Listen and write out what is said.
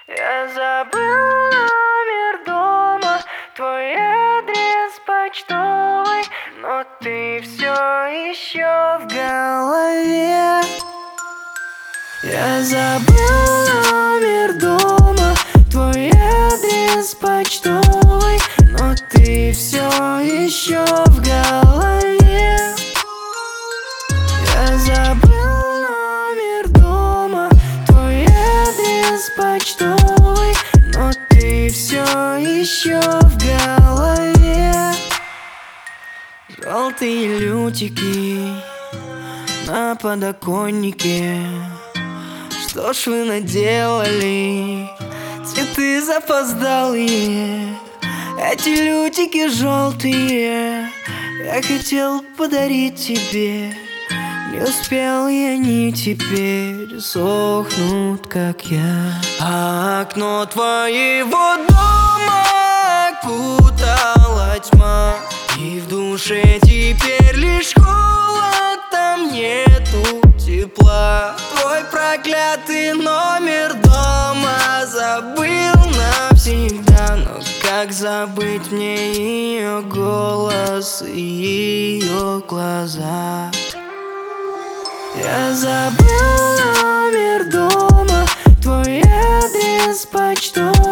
Я забыл номер дома, твой адрес почтовый, но ты все еще в голове. Я забыл номер дома, твой адрес почтовый, но ты все еще в голове. Я забыл номер дома, твой адрес почтовый, но ты все еще в голове. Желтые лютики на подоконнике. Что ж вы наделали? Цветы запоздалые, эти лютики желтые. Я хотел подарить тебе, не успел, и они теперь сохнут, как я. А окно твоего дома окутала тьма, и в душе теперь лишь холод, там нету тепла. Твой проклятый номер дома забыл навсегда, но как забыть мне ее голос и ее глаза? Я забыл номер дома, твой адрес почтовый,